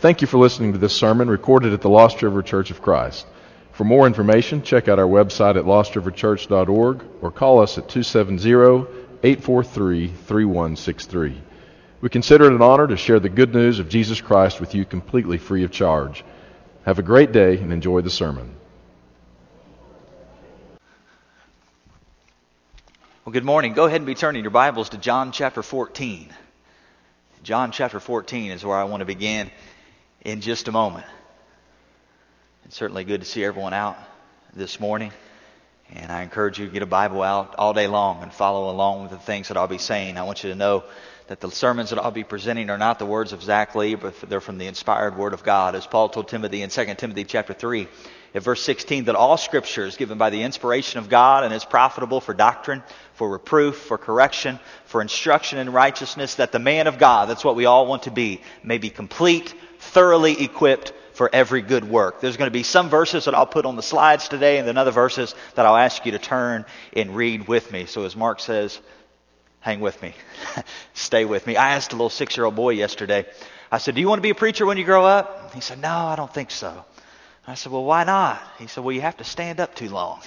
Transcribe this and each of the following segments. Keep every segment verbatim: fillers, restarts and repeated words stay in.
Thank you for listening to this sermon recorded at the Lost River Church of Christ. For more information, check out our website at lost river church dot org or call us at two seven zero, eight four three, three one six three. We consider it an honor to share the good news of Jesus Christ with you completely free of charge. Have a great day and enjoy the sermon. Well, good morning. Go ahead and be turning your Bibles to John chapter fourteen. John chapter fourteen is where I want to begin in just a moment. It's certainly good to see everyone out this morning. And I encourage you to get a Bible out all day long and follow along with the things that I'll be saying. I want you to know that the sermons that I'll be presenting are not the words of Zach Lee, but they're from the inspired Word of God. As Paul told Timothy in Second Timothy chapter three, at verse sixteen, that all Scripture is given by the inspiration of God and is profitable for doctrine, for reproof, for correction, for instruction in righteousness, that the man of God, that's what we all want to be, may be complete, thoroughly equipped for every good work. There's going to be some verses that I'll put on the slides today and then other verses that I'll ask you to turn and read with me. So as Mark says, hang with me. Stay with me. I asked a little six-year-old boy yesterday, I said, do you want to be a preacher when you grow up? He said, no, I don't think so. I said, well, why not? He said, well, you have to stand up too long.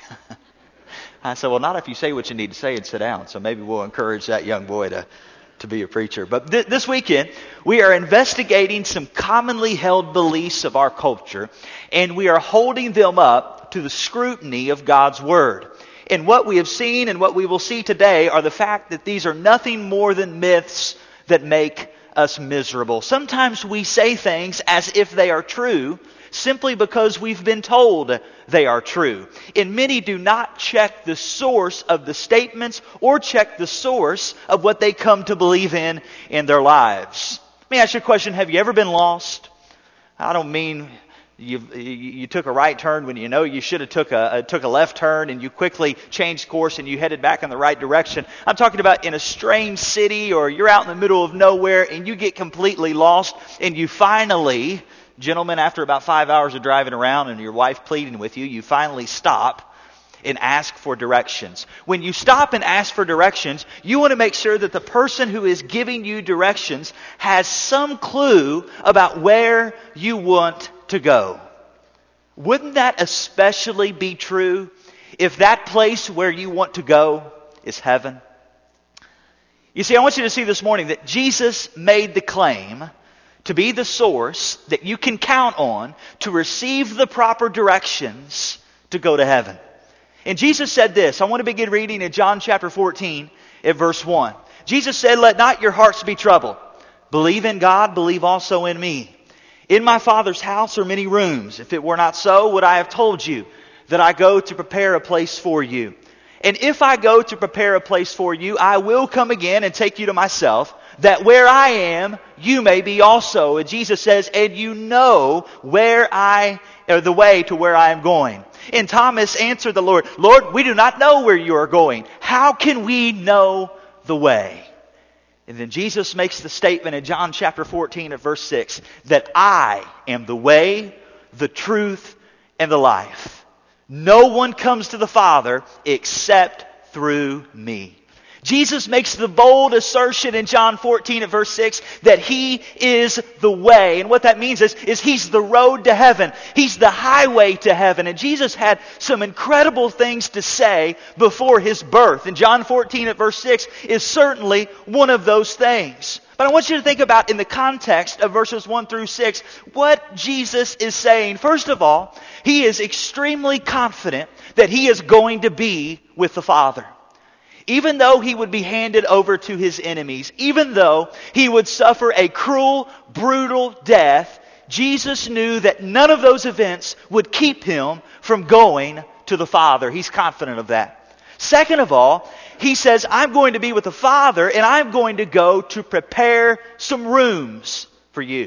I said, well, not if you say what you need to say and sit down. So maybe we'll encourage that young boy to, to be a preacher. But th- this weekend, we are investigating some commonly held beliefs of our culture, and we are holding them up to the scrutiny of God's Word. And what we have seen and what we will see today are the fact that these are nothing more than myths that make us miserable. Sometimes we say things as if they are true, simply because we've been told they are true. And many do not check the source of the statements or check the source of what they come to believe in in their lives. Let me ask you a question. Have you ever been lost? I don't mean you you took a right turn when you know you should have took a, took a left turn and you quickly changed course and you headed back in the right direction. I'm talking about in a strange city, or you're out in the middle of nowhere and you get completely lost and you finally... Gentlemen, after about five hours of driving around and your wife pleading with you, you finally stop and ask for directions. When you stop and ask for directions, you want to make sure that the person who is giving you directions has some clue about where you want to go. Wouldn't that especially be true if that place where you want to go is heaven? You see, I want you to see this morning that Jesus made the claim to be the source that you can count on to receive the proper directions to go to heaven. And Jesus said this. I want to begin reading in John chapter fourteen at verse one. Jesus said, let not your hearts be troubled. Believe in God, believe also in me. In my Father's house are many rooms. If it were not so, would I have told you that I go to prepare a place for you? And if I go to prepare a place for you, I will come again and take you to myself, that where I am, you may be also. And Jesus says, and you know where I, or the way to where I am going. And Thomas answered the Lord, Lord, we do not know where you are going. How can we know the way? And then Jesus makes the statement in John chapter fourteen at verse six, that I am the way, the truth, and the life. No one comes to the Father except through me. Jesus makes the bold assertion in John fourteen at verse six that He is the way. And what that means is, is He's the road to heaven. He's the highway to heaven. And Jesus had some incredible things to say before His birth. And John fourteen at verse six is certainly one of those things. But I want you to think about, in the context of verses one through six, what Jesus is saying. First of all, He is extremely confident that He is going to be with the Father. Even though He would be handed over to His enemies, even though He would suffer a cruel, brutal death, Jesus knew that none of those events would keep Him from going to the Father. He's confident of that. Second of all, He says, I'm going to be with the Father, and I'm going to go to prepare some rooms for you.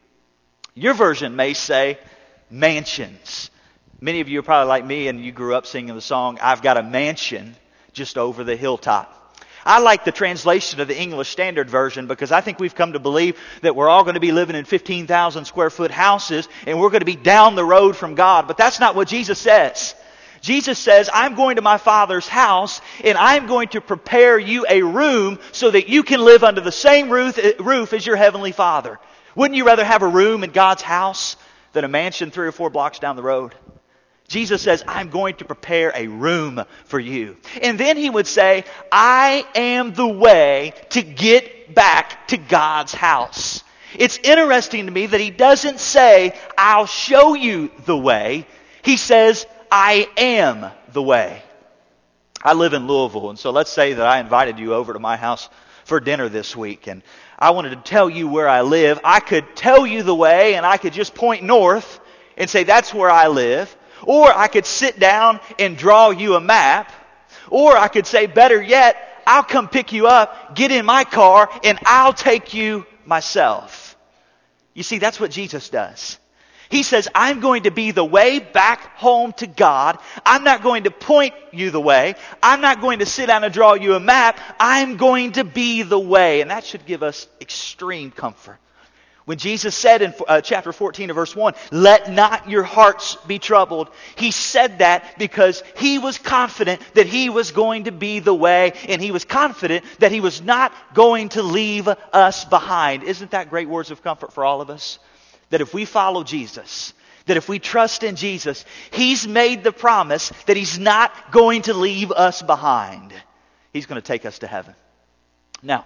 Your version may say mansions. Many of you are probably like me, and you grew up singing the song, I've got a mansion just over the hilltop. I like the translation of the English Standard Version because I think we've come to believe that we're all going to be living in fifteen thousand square foot houses and we're going to be down the road from God. But that's not what Jesus says. Jesus says, I'm going to my Father's house and I'm going to prepare you a room so that you can live under the same roof, roof as your Heavenly Father. Wouldn't you rather have a room in God's house than a mansion three or four blocks down the road? Jesus says, I'm going to prepare a room for you. And then he would say, I am the way to get back to God's house. It's interesting to me that he doesn't say, I'll show you the way. He says, I am the way. I live in Louisville, and so let's say that I invited you over to my house for dinner this week, and I wanted to tell you where I live. I could tell you the way, and I could just point north and say, that's where I live. Or I could sit down and draw you a map. Or I could say, better yet, I'll come pick you up, get in my car, and I'll take you myself. You see, that's what Jesus does. He says, I'm going to be the way back home to God. I'm not going to point you the way. I'm not going to sit down and draw you a map. I'm going to be the way. And that should give us extreme comfort. When Jesus said in uh, chapter fourteen of verse one, let not your hearts be troubled. He said that because he was confident that he was going to be the way, and he was confident that he was not going to leave us behind. Isn't that great words of comfort for all of us? That if we follow Jesus, that if we trust in Jesus, he's made the promise that he's not going to leave us behind. He's going to take us to heaven. Now,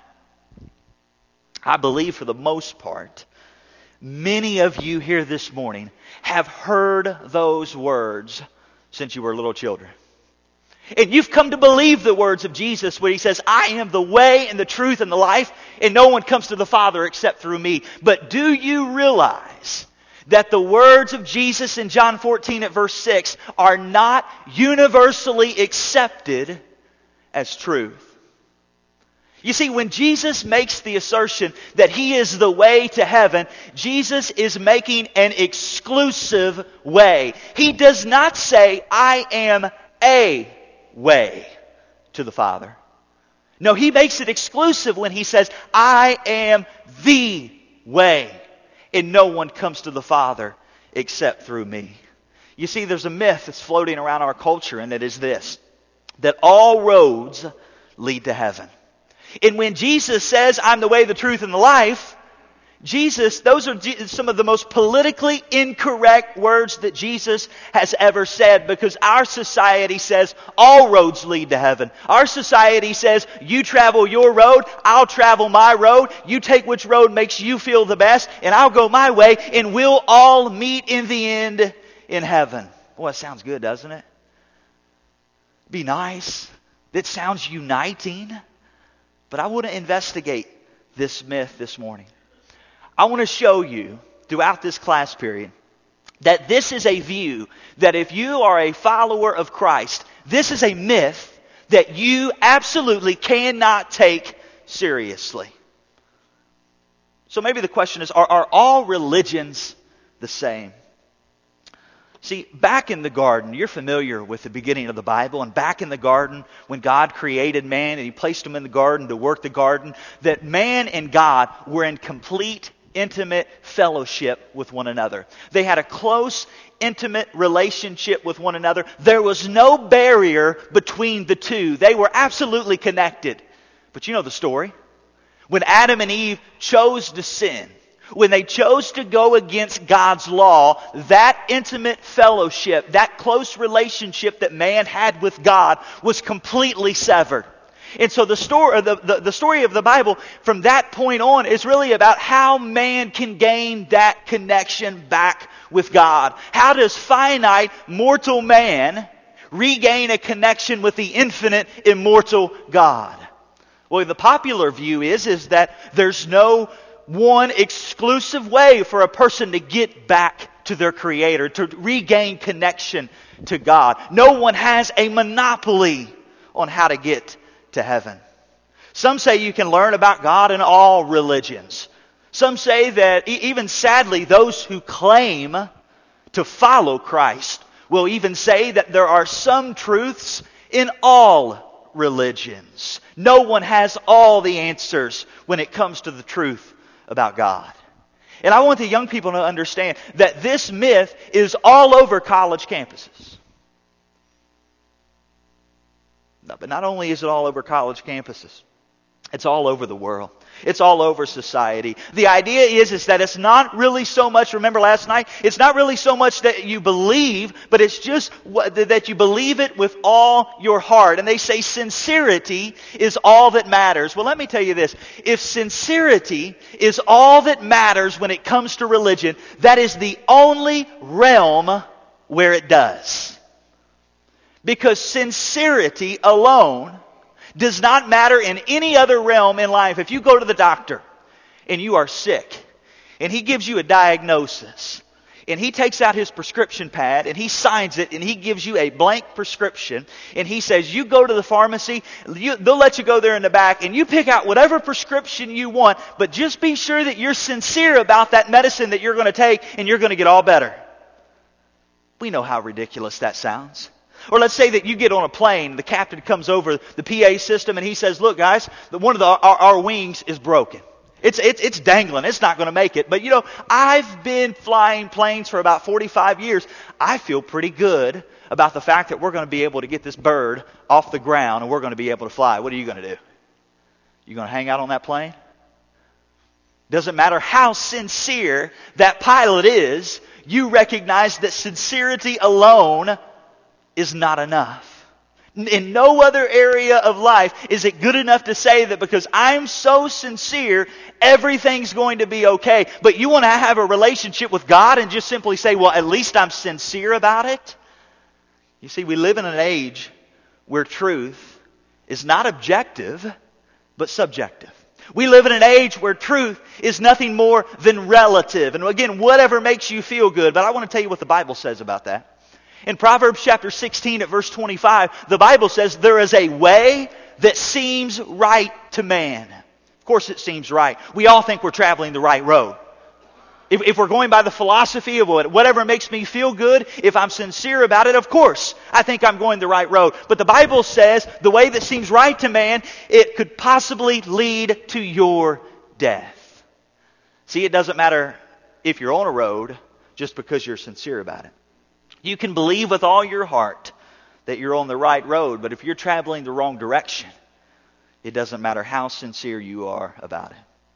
I believe for the most part, many of you here this morning have heard those words since you were little children. And you've come to believe the words of Jesus when he says, I am the way and the truth and the life, and no one comes to the Father except through me. But do you realize that the words of Jesus in John fourteen at verse six are not universally accepted as truth? You see, when Jesus makes the assertion that he is the way to heaven, Jesus is making an exclusive way. He does not say, I am a way to the Father. No, he makes it exclusive when he says, I am the way, and no one comes to the Father except through me. You see, there's a myth that's floating around our culture, and it is this, that all roads lead to heaven. And when Jesus says, I'm the way, the truth, and the life, Jesus, those are some of the most politically incorrect words that Jesus has ever said, because our society says all roads lead to heaven. Our society says, you travel your road, I'll travel my road, you take which road makes you feel the best, and I'll go my way, and we'll all meet in the end in heaven. Boy, it sounds good, doesn't it? Be nice. That sounds uniting. But I want to investigate this myth this morning. I want to show you throughout this class period that this is a view that if you are a follower of Christ, this is a myth that you absolutely cannot take seriously. So maybe the question is, are, are all religions the same? See, back in the garden, you're familiar with the beginning of the Bible, and back in the garden, when God created man and he placed him in the garden to work the garden, that man and God were in complete, intimate fellowship with one another. They had a close, intimate relationship with one another. There was no barrier between the two. They were absolutely connected. But you know the story. When Adam and Eve chose to sin, when they chose to go against God's law, that intimate fellowship, that close relationship that man had with God was completely severed. And so the story, the, the, the story of the Bible from that point on is really about how man can gain that connection back with God. How does finite mortal man regain a connection with the infinite immortal God? Well, the popular view is, is that there's no one exclusive way for a person to get back to their Creator, to regain connection to God. No one has a monopoly on how to get to heaven. Some say you can learn about God in all religions. Some say that, even sadly, those who claim to follow Christ will even say that there are some truths in all religions. No one has all the answers when it comes to the truth about God. And I want the young people to understand that this myth is all over college campuses. No, but not only is it all over college campuses, It's all over the world. It's all over society. The idea is, is that it's not really so much, remember last night, it's not really so much that you believe, but it's just what, that you believe it with all your heart. And they say sincerity is all that matters. Well, let me tell you this. If sincerity is all that matters when it comes to religion, that is the only realm where it does. Because sincerity alone does not matter in any other realm in life. If you go to the doctor and you are sick and he gives you a diagnosis and he takes out his prescription pad and he signs it and he gives you a blank prescription and he says, you go to the pharmacy, you, they'll let you go there in the back and you pick out whatever prescription you want, but just be sure that you're sincere about that medicine that you're going to take and you're going to get all better. We know how ridiculous that sounds. Or let's say that you get on a plane, the captain comes over the P A system and he says, look guys, one of the, our, our wings is broken. It's, it's, it's dangling. It's not going to make it. But you know, I've been flying planes for about forty-five years. I feel pretty good about the fact that we're going to be able to get this bird off the ground and we're going to be able to fly. What are you going to do? You going to hang out on that plane? Doesn't matter how sincere that pilot is, you recognize that sincerity alone is not enough. In no other area of life is it good enough to say that because I'm so sincere, everything's going to be okay. But you want to have a relationship with God and just simply say, well, at least I'm sincere about it? You see, we live in an age where truth is not objective, but subjective. We live in an age where truth is nothing more than relative. And again, whatever makes you feel good. But I want to tell you what the Bible says about that. In Proverbs chapter sixteen at verse twenty-five, the Bible says there is a way that seems right to man. Of course it seems right. We all think we're traveling the right road. If, if we're going by the philosophy of whatever makes me feel good, if I'm sincere about it, of course, I think I'm going the right road. But the Bible says the way that seems right to man, it could possibly lead to your death. See, it doesn't matter if you're on a road just because you're sincere about it. You can believe with all your heart that you're on the right road, but if you're traveling the wrong direction, it doesn't matter how sincere you are about it.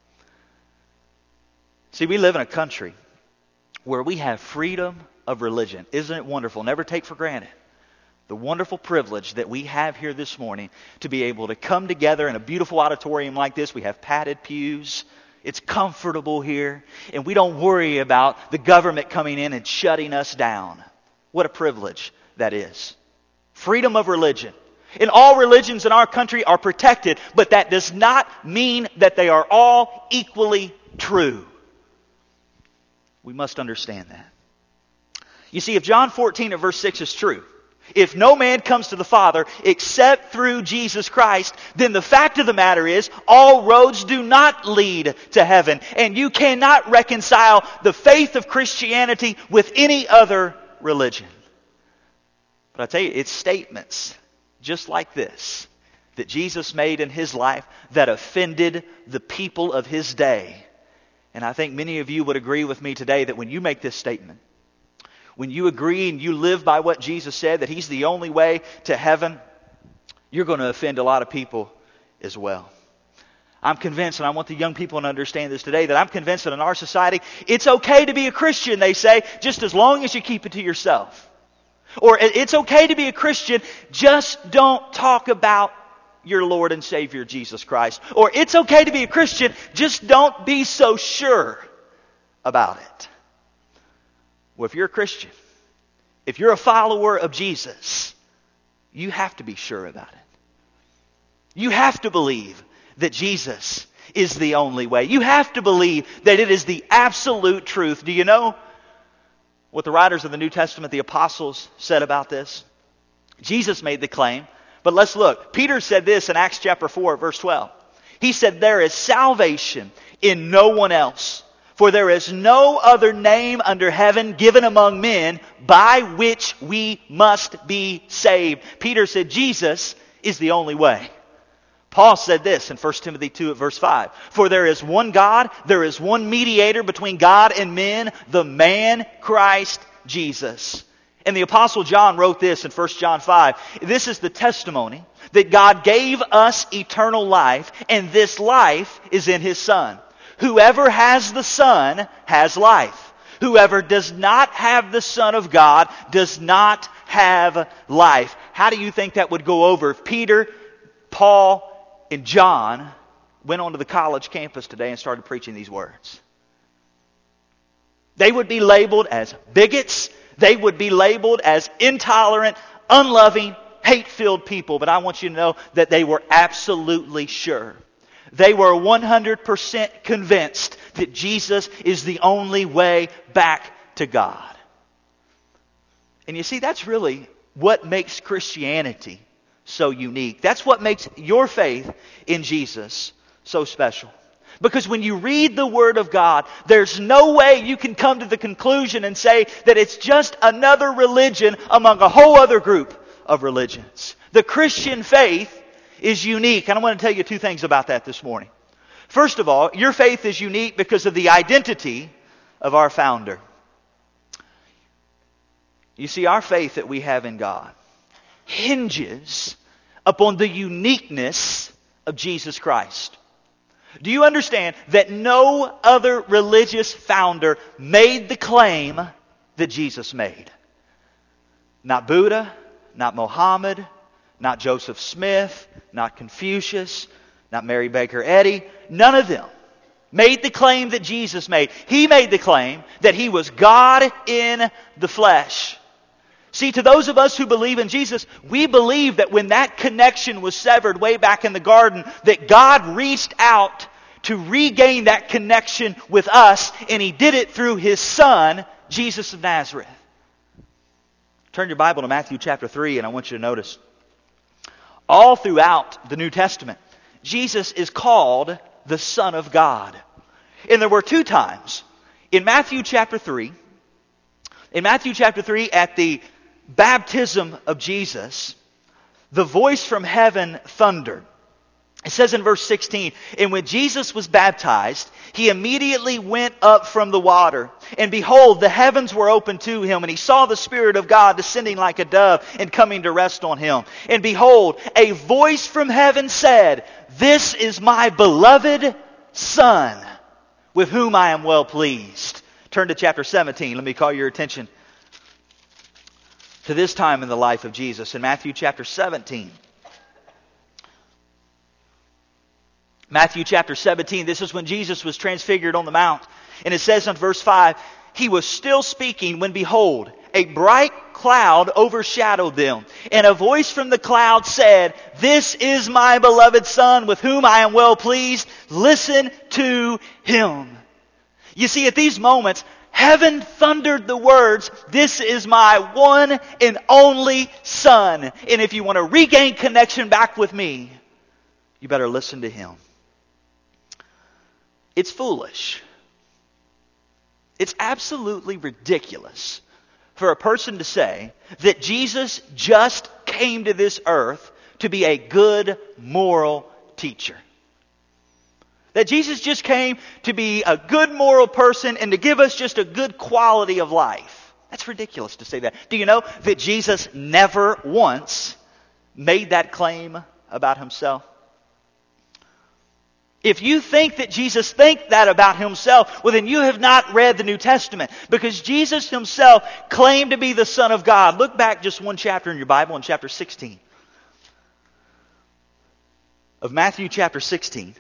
See, we live in a country where we have freedom of religion. Isn't it wonderful? Never take for granted the wonderful privilege that we have here this morning to be able to come together in a beautiful auditorium like this. We have padded pews. It's comfortable here, and we don't worry about the government coming in and shutting us down. What a privilege that is. Freedom of religion. And all religions in our country are protected, but that does not mean that they are all equally true. We must understand that. You see, if John fourteen at verse six is true, if no man comes to the Father except through Jesus Christ, then the fact of the matter is all roads do not lead to heaven. And you cannot reconcile the faith of Christianity with any other religion. But I tell you, it's statements just like this that Jesus made in His life that offended the people of His day. And I think many of you would agree with me today that when you make this statement, when you agree and you live by what Jesus said, that He's the only way to heaven, you're going to offend a lot of people as well. I'm convinced, and I want the young people to understand this today, that I'm convinced that in our society, it's okay to be a Christian, they say, just as long as you keep it to yourself. Or it's okay to be a Christian, just don't talk about your Lord and Savior, Jesus Christ. Or it's okay to be a Christian, just don't be so sure about it. Well, if you're a Christian, if you're a follower of Jesus, you have to be sure about it. You have to believe that Jesus is the only way. You have to believe that it is the absolute truth. Do you know what the writers of the New Testament, the apostles, said about this? Jesus made the claim, but let's look. Peter said this in Acts chapter four, verse twelve. He said, there is salvation in no one else, for there is no other name under heaven given among men by which we must be saved. Peter said Jesus is the only way. Paul said this in First Timothy two at verse five. For there is one God, there is one mediator between God and men, the man Christ Jesus. And the Apostle John wrote this in First John five. This is the testimony that God gave us eternal life, and this life is in His Son. Whoever has the Son has life. Whoever does not have the Son of God does not have life. How do you think that would go over if Peter, Paul, and John went onto the college campus today and started preaching these words? They would be labeled as bigots. They would be labeled as intolerant, unloving, hate-filled people. But I want you to know that they were absolutely sure. They were one hundred percent convinced that Jesus is the only way back to God. And you see, that's really what makes Christianity so unique. That's what makes your faith in Jesus so special. Because when you read the Word of God, there's no way you can come to the conclusion and say that it's just another religion among a whole other group of religions. The Christian faith is unique. And I want to tell you two things about that this morning. First of all, your faith is unique because of the identity of our founder. You see, our faith that we have in God hinges upon the uniqueness of Jesus Christ. Do you understand that no other religious founder made the claim that Jesus made? Not Buddha, not Mohammed, not Joseph Smith, not Confucius, not Mary Baker Eddy. None of them made the claim that Jesus made. He made the claim that He was God in the flesh. See, to those of us who believe in Jesus, we believe that when that connection was severed way back in the garden, that God reached out to regain that connection with us, and He did it through His Son, Jesus of Nazareth. Turn your Bible to Matthew chapter three, and I want you to notice, all throughout the New Testament, Jesus is called the Son of God. And there were two times in Matthew chapter three, in Matthew chapter three, at the baptism of Jesus, the voice from heaven thundered. It says in verse sixteen, and when Jesus was baptized, He immediately went up from the water. And behold, the heavens were opened to Him, and He saw the Spirit of God descending like a dove and coming to rest on Him. And behold, a voice from heaven said, "This is my beloved Son, with whom I am well pleased." Turn to chapter seventeen. Let me call your attention to this time in the life of Jesus. In Matthew chapter seventeen. Matthew chapter seventeen, this is when Jesus was transfigured on the mount. And it says in verse five, He was still speaking when behold, a bright cloud overshadowed them. And a voice from the cloud said, "This is my beloved Son, with whom I am well pleased. Listen to Him." You see, at these moments, heaven thundered the words, "This is my one and only Son. And if you want to regain connection back with me, you better listen to Him." It's foolish. It's absolutely ridiculous for a person to say that Jesus just came to this earth to be a good moral teacher. That Jesus just came to be a good moral person and to give us just a good quality of life. That's ridiculous to say that. Do you know that Jesus never once made that claim about Himself? If you think that Jesus thinks that about Himself, well then you have not read the New Testament. Because Jesus Himself claimed to be the Son of God. Look back just one chapter in your Bible, in chapter sixteen. Of Matthew chapter sixteen.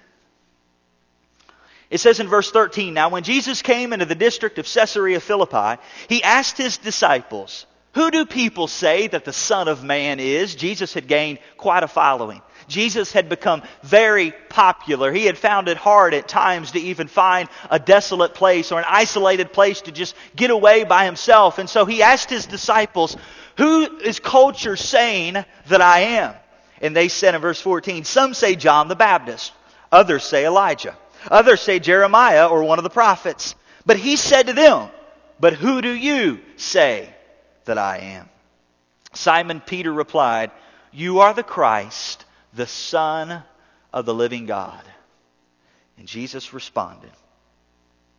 It says in verse thirteen, "Now when Jesus came into the district of Caesarea Philippi, He asked His disciples, 'Who do people say that the Son of Man is?'" Jesus had gained quite a following. Jesus had become very popular. He had found it hard at times to even find a desolate place or an isolated place to just get away by Himself. And so He asked His disciples, "Who is culture saying that I am?" And they said in verse fourteen, "Some say John the Baptist. Others say Elijah. Others say Jeremiah or one of the prophets." But He said to them, "But who do you say that I am?" Simon Peter replied, "You are the Christ, the Son of the living God." And Jesus responded,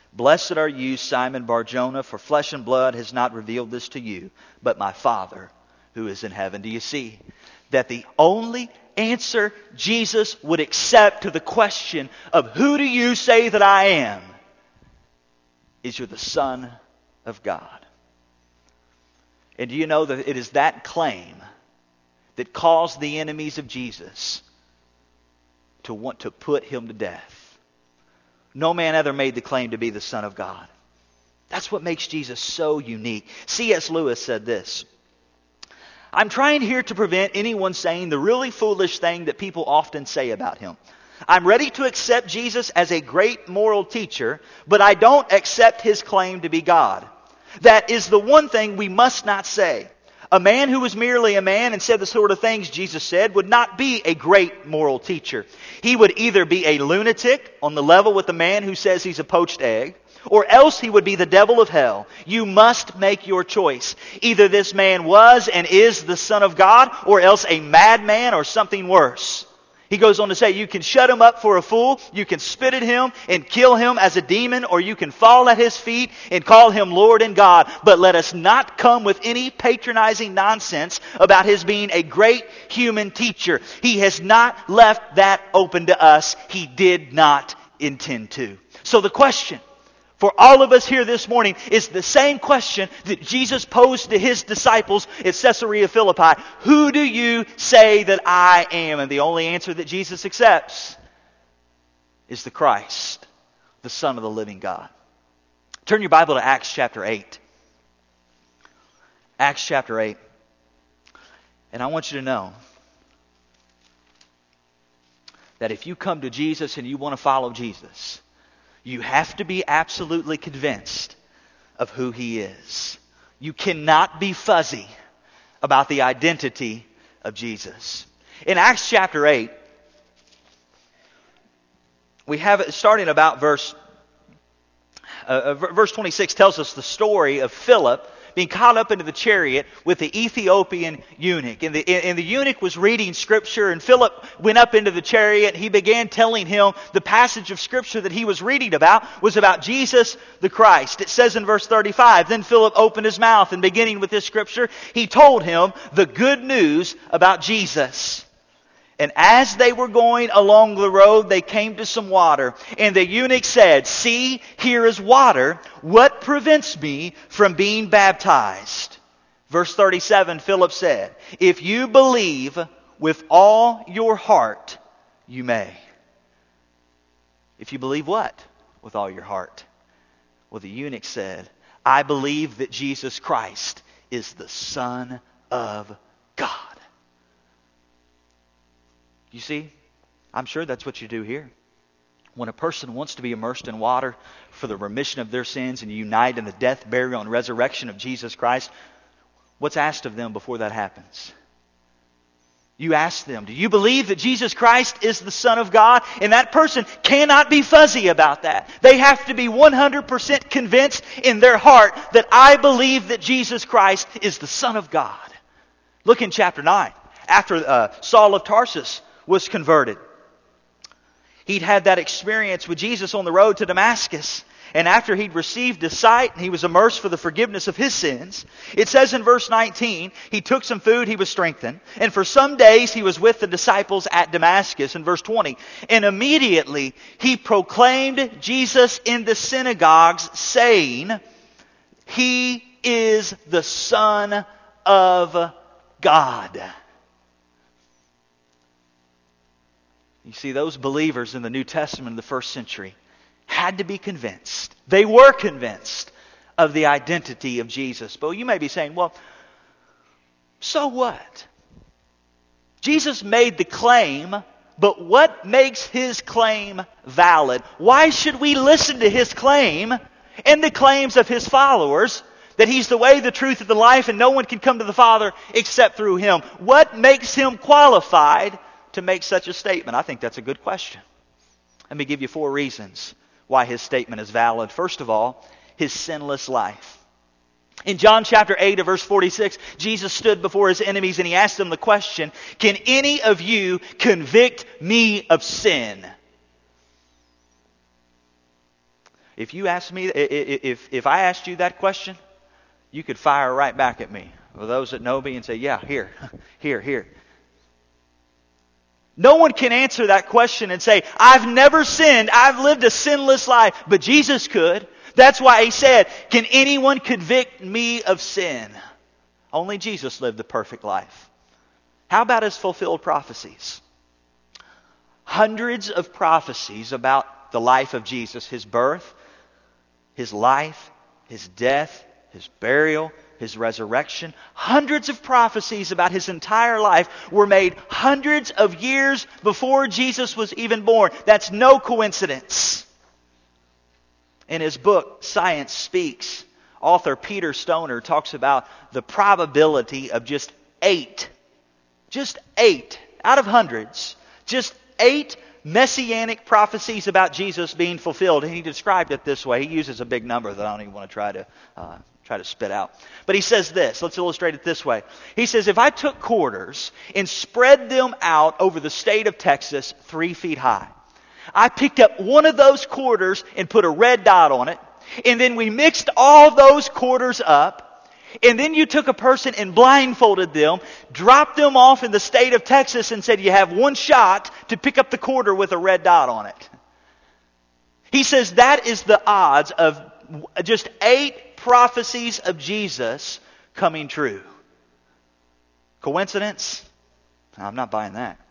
Blessed are you, Simon Bar-Jonah, for flesh and blood has not revealed this to you, but my Father who is in heaven. Do you see that the only answer Jesus would accept to the question of who do you say that I am is you're the Son of God? And do you know that it is that claim that caused the enemies of Jesus to want to put him to death? No man ever made the claim to be the Son of God. That's what makes Jesus so unique. C S Lewis said this: I'm trying here to prevent anyone saying the really foolish thing that people often say about him. I'm ready to accept Jesus as a great moral teacher, but I don't accept his claim to be God. That is the one thing we must not say. A man who was merely a man and said the sort of things Jesus said would not be a great moral teacher. He would either be a lunatic on the level with the man who says he's a poached egg, or else he would be the devil of hell. You must make your choice. Either this man was and is the Son of God, or else a madman or something worse. He goes on to say, you can shut him up for a fool, you can spit at him and kill him as a demon, or you can fall at his feet and call him Lord and God. But let us not come with any patronizing nonsense about his being a great human teacher. He has not left that open to us. He did not intend to. So the question for all of us here this morning is the same question that Jesus posed to his disciples at Caesarea Philippi. Who do you say that I am? And the only answer that Jesus accepts is the Christ, the Son of the living God. Turn your Bible to Acts chapter eight. Acts chapter eight. And I want you to know that if you come to Jesus and you want to follow Jesus, you have to be absolutely convinced of who He is. You cannot be fuzzy about the identity of Jesus. In Acts chapter eight, we have it starting about verse uh, verse twenty-six tells us the story of Philip being caught up into the chariot with the Ethiopian eunuch. And the, and the eunuch was reading Scripture, and Philip went up into the chariot. He began telling him the passage of Scripture that he was reading about was about Jesus the Christ. It says in verse thirty-five, then Philip opened his mouth, and beginning with this Scripture, he told him the good news about Jesus. And as they were going along the road, they came to some water. And the eunuch said, see, here is water. What prevents me from being baptized? Verse thirty-seven, Philip said, if you believe with all your heart, you may. If you believe what? With all your heart. Well, the eunuch said, I believe that Jesus Christ is the Son of God. You see, I'm sure that's what you do here. When a person wants to be immersed in water for the remission of their sins and unite in the death, burial, and resurrection of Jesus Christ, what's asked of them before that happens? You ask them, do you believe that Jesus Christ is the Son of God? And that person cannot be fuzzy about that. They have to be one hundred percent convinced in their heart that I believe that Jesus Christ is the Son of God. Look in chapter nine. After uh, Saul of Tarsus was converted, he'd had that experience with Jesus on the road to Damascus. And after he'd received his sight and he was immersed for the forgiveness of his sins, it says in verse nineteen, he took some food, he was strengthened. And for some days he was with the disciples at Damascus. In verse twenty, and immediately he proclaimed Jesus in the synagogues, saying, He is the Son of God. You see, those believers in the New Testament in the first century had to be convinced. They were convinced of the identity of Jesus. But you may be saying, well, so what? Jesus made the claim, but what makes His claim valid? Why should we listen to His claim and the claims of His followers that He's the way, the truth, and the life, and no one can come to the Father except through Him? What makes Him qualified to make such a statement? I think that's a good question. Let me give you four reasons why His statement is valid. First of all, His sinless life. In John chapter eight, verse forty-six, Jesus stood before His enemies and He asked them the question, can any of you convict me of sin? If you ask me, if if I asked you that question, you could fire right back at me. For those that know me and say, yeah, here, here, here. No one can answer that question and say, I've never sinned. I've lived a sinless life. But Jesus could. That's why He said, can anyone convict me of sin? Only Jesus lived the perfect life. How about His fulfilled prophecies? Hundreds of prophecies about the life of Jesus. His birth, His life, His death, His burial, His resurrection. Hundreds of prophecies about His entire life were made hundreds of years before Jesus was even born. That's no coincidence. In his book, Science Speaks, author Peter Stoner talks about the probability of just eight, just eight out of hundreds, just eight messianic prophecies about Jesus being fulfilled. And he described it this way. He uses a big number that I don't even want to try to uh, try to spit out. But he says this. Let's illustrate it this way. He says, if I took quarters and spread them out over the state of Texas three feet high, I picked up one of those quarters and put a red dot on it, and then we mixed all those quarters up, and then you took a person and blindfolded them, dropped them off in the state of Texas and said, you have one shot to pick up the quarter with a red dot on it. He says that is the odds of just eight prophecies of Jesus coming true. Coincidence? I'm not buying that.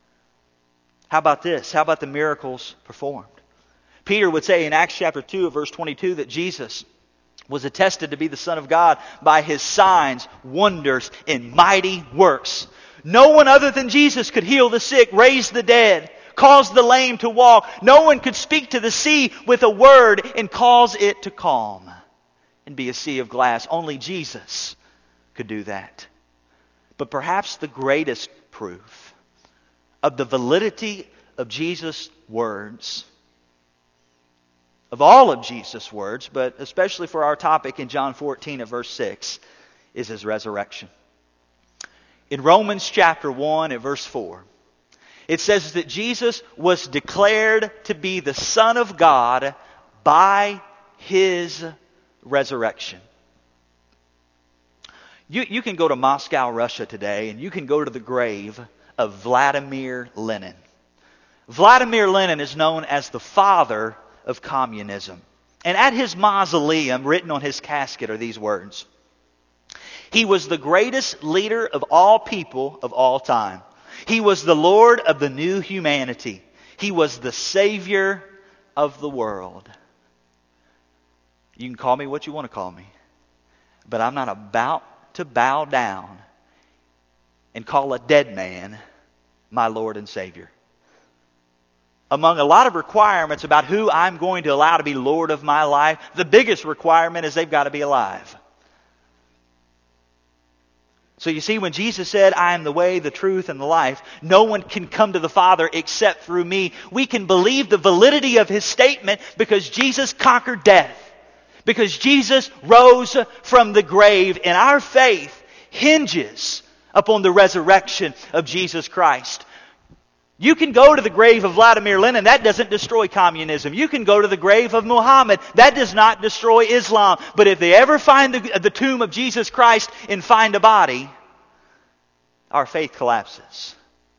How about this? How about the miracles performed? Peter would say in Acts chapter two, verse twenty-two, that Jesus was attested to be the Son of God by His signs, wonders, and mighty works. No one other than Jesus could heal the sick, raise the dead, cause the lame to walk. No one could speak to the sea with a word and cause it to calm and be a sea of glass. Only Jesus could do that. But perhaps the greatest proof of the validity of Jesus' words, of all of Jesus' words, but especially for our topic in John fourteen at verse six, is His resurrection. In Romans chapter one at verse four, it says that Jesus was declared to be the Son of God by His resurrection. You, you can go to Moscow, Russia today, and you can go to the grave of Vladimir Lenin. Vladimir Lenin is known as the father of communism. And at his mausoleum, written on his casket, are these words. He was the greatest leader of all people of all time. He was the Lord of the new humanity. He was the Savior of the world. You can call me what you want to call me, but I'm not about to bow down and call a dead man my Lord and Savior. Among a lot of requirements about who I'm going to allow to be Lord of my life, the biggest requirement is they've got to be alive. So you see, when Jesus said, I am the way, the truth, and the life, no one can come to the Father except through me, we can believe the validity of His statement because Jesus conquered death. Because Jesus rose from the grave, and our faith hinges upon the resurrection of Jesus Christ. You can go to the grave of Vladimir Lenin. That doesn't destroy communism. You can go to the grave of Muhammad. That does not destroy Islam. But if they ever find the, the tomb of Jesus Christ and find a body, our faith collapses.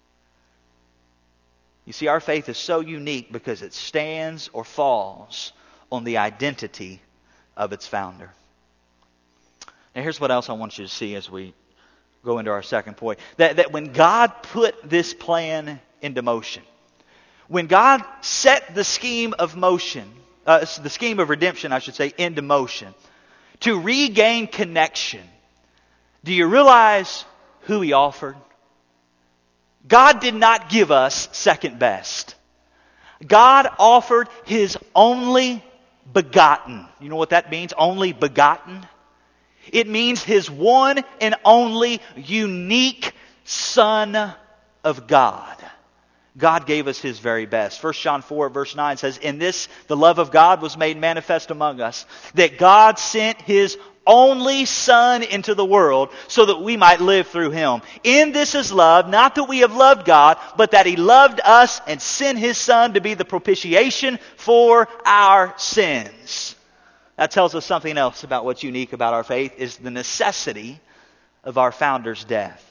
You see, our faith is so unique because it stands or falls on the identity of its founder. Now here's what else I want you to see as we go into our second point. That, that when God put this plan into motion, when God set the scheme of motion, uh, the scheme of redemption, I should say, into motion, to regain connection, do you realize who He offered? God did not give us second best. God offered His only begotten. You know what that means? Only begotten. It means His one and only unique Son of God. God gave us His very best. First John four verse nine says, in this the love of God was made manifest among us, that God sent His only Son into the world so that we might live through Him. In this is love, not that we have loved God, but that He loved us and sent His Son to be the propitiation for our sins. That tells us something else about what's unique about our faith, is the necessity of our founder's death.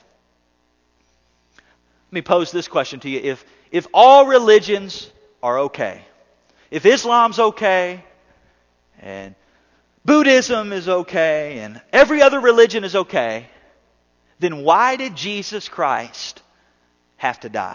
Let me pose this question to you. If, if all religions are okay, if Islam's okay, and Buddhism is okay, and every other religion is okay, then why did Jesus Christ have to die?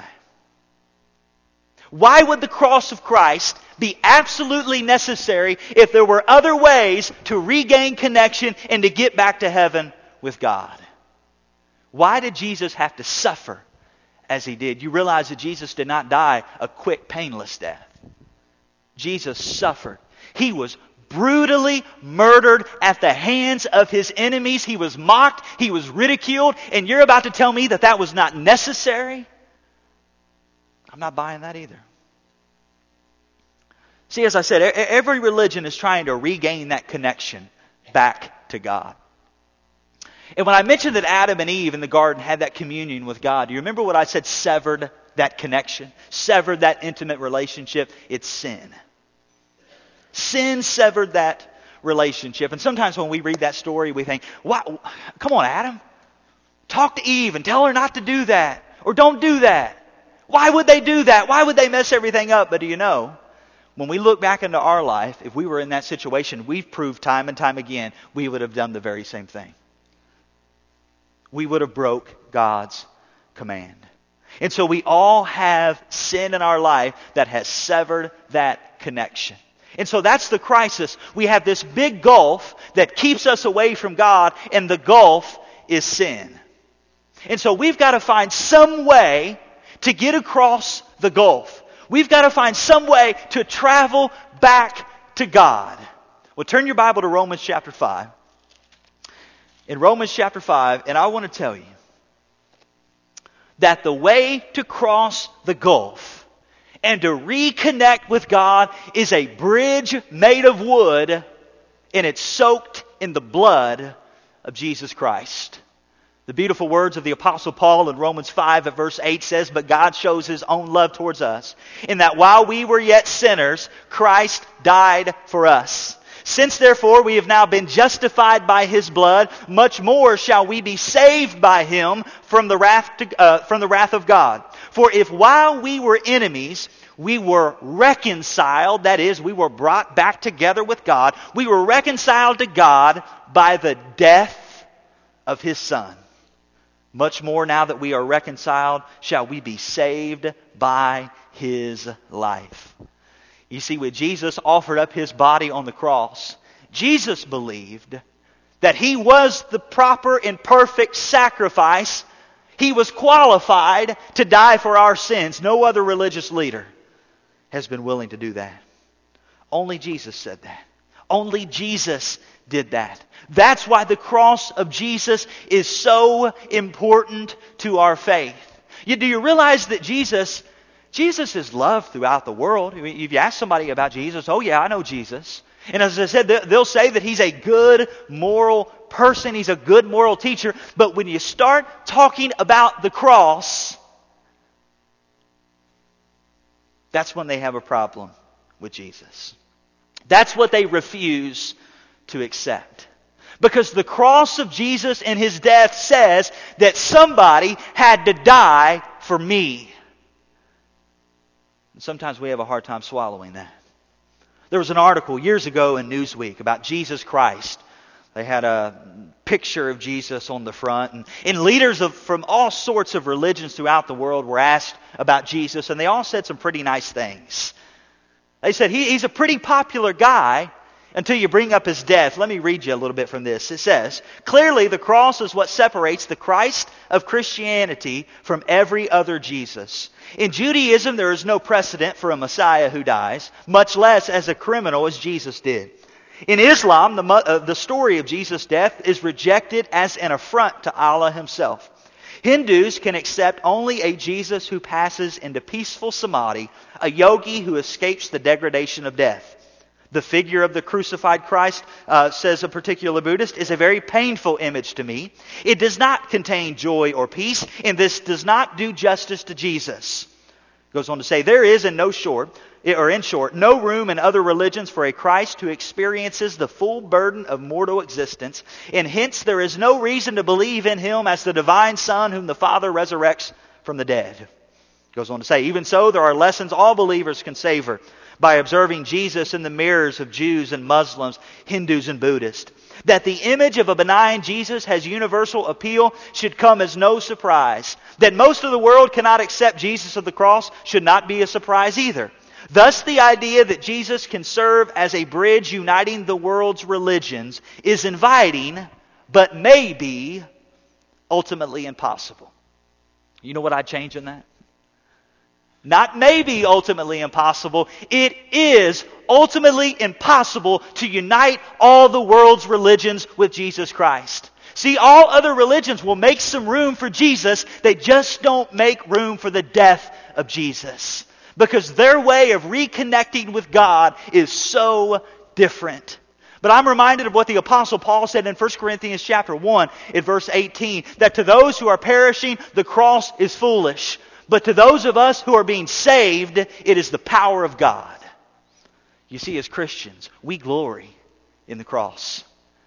Why would the cross of Christ be absolutely necessary if there were other ways to regain connection and to get back to heaven with God? Why did Jesus have to suffer as He did? You realize that Jesus did not die a quick, painless death. Jesus suffered. He was brutally murdered at the hands of His enemies. He was mocked. He was ridiculed. And you're about to tell me that that was not necessary? I'm not buying that either. See, as I said, every religion is trying to regain that connection back to God. And when I mentioned that Adam and Eve in the garden had that communion with God, do you remember what I said severed that connection? Severed that intimate relationship? It's sin. Sin severed that relationship. And sometimes when we read that story, we think, "Wow, come on, Adam. Talk to Eve and tell her not to do that. Or don't do that. Why would they do that? Why would they mess everything up?" But do you know, when we look back into our life, if we were in that situation, we've proved time and time again, we would have done the very same thing. We would have broke God's command. And so we all have sin in our life that has severed that connection. And so that's the crisis. We have this big gulf that keeps us away from God, and the gulf is sin. And so we've got to find some way to get across the gulf. We've got to find some way to travel back to God. Well, turn your Bible to Romans chapter five. In Romans chapter five, and I want to tell you that the way to cross the gulf and to reconnect with God is a bridge made of wood, and it's soaked in the blood of Jesus Christ. The beautiful words of the Apostle Paul in Romans five at verse eight says, "But God shows His own love towards us, in that while we were yet sinners, Christ died for us. Since therefore we have now been justified by His blood, much more shall we be saved by Him from the wrath to, uh, from the wrath of God. For if while we were enemies, we were reconciled," that is, we were brought back together with God, "we were reconciled to God by the death of His Son. Much more now that we are reconciled, shall we be saved by His life." You see, when Jesus offered up His body on the cross, Jesus believed that He was the proper and perfect sacrifice. He was qualified to die for our sins. No other religious leader has been willing to do that. Only Jesus said that. Only Jesus did that. That's why the cross of Jesus is so important to our faith. You, do you realize that Jesus... Jesus is loved throughout the world. I mean, if you ask somebody about Jesus, "Oh yeah, I know Jesus." And as I said, they'll say that He's a good moral person. He's a good moral teacher. But when you start talking about the cross, that's when they have a problem with Jesus. That's what they refuse to accept. Because the cross of Jesus and His death says that somebody had to die for me. Sometimes we have a hard time swallowing that. There was an article years ago in Newsweek about Jesus Christ. They had a picture of Jesus on the front. And, and leaders of, from all sorts of religions throughout the world were asked about Jesus. And they all said some pretty nice things. They said, he, he's a pretty popular guy until you bring up His death. Let me read you a little bit from this. It says, "Clearly the cross is what separates the Christ of Christianity from every other Jesus. In Judaism, there is no precedent for a Messiah who dies, much less as a criminal as Jesus did. In Islam, the, uh, the story of Jesus' death is rejected as an affront to Allah Himself. Hindus can accept only a Jesus who passes into peaceful samadhi, a yogi who escapes the degradation of death. The figure of the crucified Christ, uh, says a particular Buddhist, is a very painful image to me. It does not contain joy or peace, and this does not do justice to Jesus. Goes on to say, there is in no short, or in short, no room in other religions for a Christ who experiences the full burden of mortal existence, and hence there is no reason to believe in Him as the divine Son whom the Father resurrects from the dead. Goes on to say, even so, there are lessons all believers can savor by observing Jesus in the mirrors of Jews and Muslims, Hindus and Buddhists. That the image of a benign Jesus has universal appeal should come as no surprise. That most of the world cannot accept Jesus of the cross should not be a surprise either. Thus, the idea that Jesus can serve as a bridge uniting the world's religions is inviting, but may be ultimately impossible. You know what I'd change in that? Not maybe ultimately impossible. It is ultimately impossible to unite all the world's religions with Jesus Christ. See, all other religions will make some room for Jesus. They just don't make room for the death of Jesus. Because their way of reconnecting with God is so different. But I'm reminded of what the Apostle Paul said in First Corinthians chapter one, in verse eighteen, that to those who are perishing, the cross is foolish. But to those of us who are being saved, it is the power of God. You see, as Christians, we glory in the cross.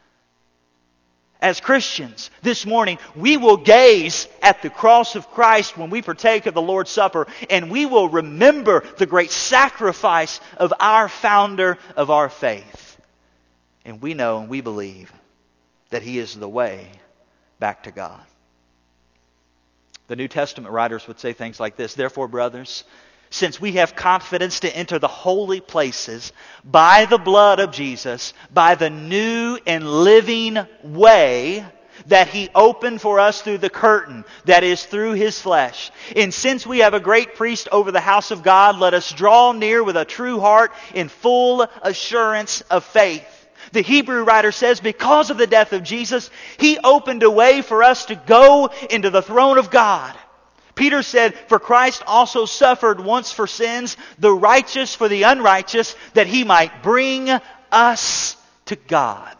As Christians, this morning, we will gaze at the cross of Christ when we partake of the Lord's Supper, and we will remember the great sacrifice of our founder of our faith. And we know and we believe that He is the way back to God. The New Testament writers would say things like this, therefore, brothers, since we have confidence to enter the holy places by the blood of Jesus, by the new and living way that He opened for us through the curtain, that is, through His flesh. And since we have a great priest over the house of God, let us draw near with a true heart in full assurance of faith. The Hebrew writer says, because of the death of Jesus, He opened a way for us to go into the throne of God. Peter said, for Christ also suffered once for sins, the righteous for the unrighteous, that He might bring us to God.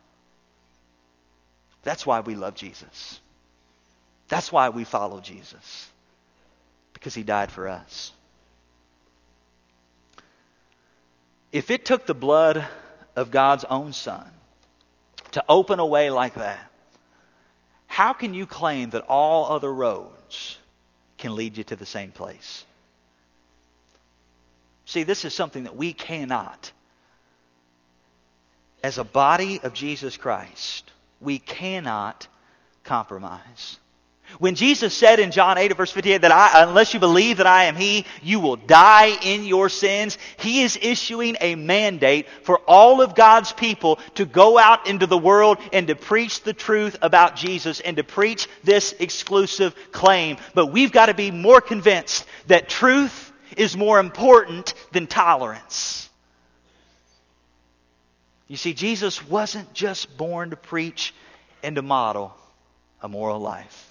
That's why we love Jesus. That's why we follow Jesus. Because He died for us. If it took the blood of God's own Son to open a way like that, how can you claim that all other roads can lead you to the same place? See, this is something that we cannot, as a body of Jesus Christ, we cannot compromise. When Jesus said in John eight, verse fifty-eight, that I, unless you believe that I am He, you will die in your sins, He is issuing a mandate for all of God's people to go out into the world and to preach the truth about Jesus and to preach this exclusive claim. But we've got to be more convinced that truth is more important than tolerance. You see, Jesus wasn't just born to preach and to model a moral life.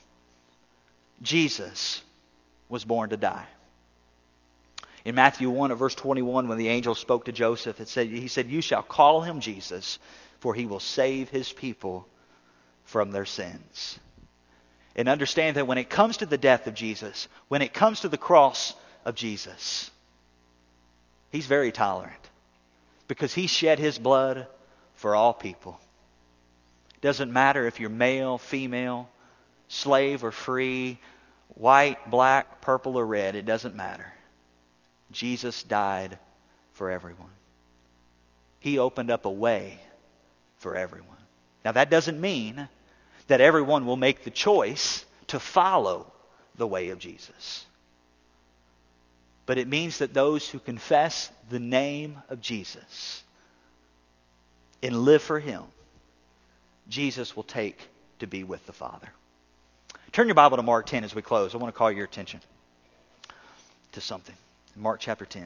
Jesus was born to die. In Matthew one, at verse twenty-one, when the angel spoke to Joseph, it said, he said, you shall call Him Jesus, for He will save His people from their sins. And understand that when it comes to the death of Jesus, when it comes to the cross of Jesus, He's very tolerant. Because He shed His blood for all people. It doesn't matter if you're male, female, slave or free, white, black, purple or red, it doesn't matter. Jesus died for everyone. He opened up a way for everyone. Now that doesn't mean that everyone will make the choice to follow the way of Jesus. But it means that those who confess the name of Jesus and live for Him, Jesus will take to be with the Father. Turn your Bible to Mark ten as we close. I want to call your attention to something. Mark chapter ten.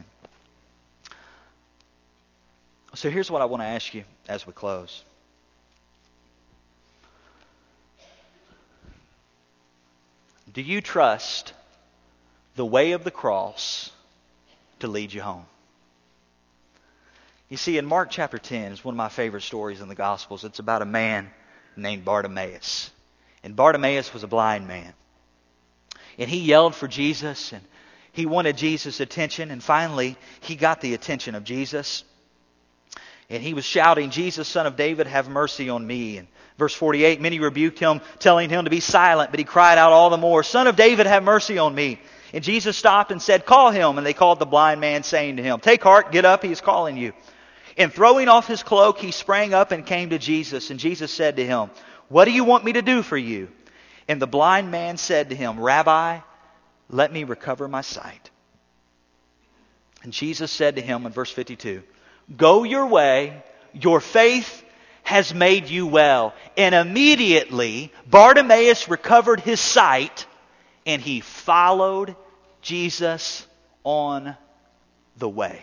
So here's what I want to ask you as we close. Do you trust the way of the cross to lead you home? You see, in Mark chapter ten is one of my favorite stories in the Gospels. It's about a man named Bartimaeus. And Bartimaeus was a blind man. And he yelled for Jesus, and he wanted Jesus' attention, and finally he got the attention of Jesus. And he was shouting, "Jesus, Son of David, have mercy on me." And verse forty-eight, many rebuked him, telling him to be silent, but he cried out all the more, "Son of David, have mercy on me." And Jesus stopped and said, "Call him." And they called the blind man, saying to him, "Take heart, get up, he is calling you." And throwing off his cloak, he sprang up and came to Jesus. And Jesus said to him, "What do you want me to do for you?" And the blind man said to him, "Rabbi, let me recover my sight." And Jesus said to him in verse fifty-two, "Go your way, your faith has made you well." And immediately Bartimaeus recovered his sight, and he followed Jesus on the way.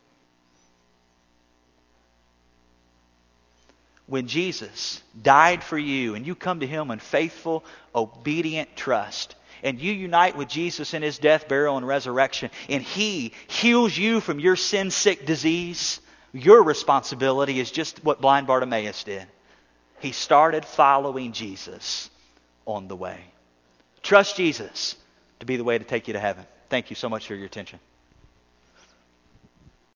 When Jesus died for you and you come to Him in faithful, obedient trust, and you unite with Jesus in His death, burial, and resurrection, and He heals you from your sin-sick disease, your responsibility is just what blind Bartimaeus did. He started following Jesus on the way. Trust Jesus to be the way to take you to heaven. Thank you so much for your attention.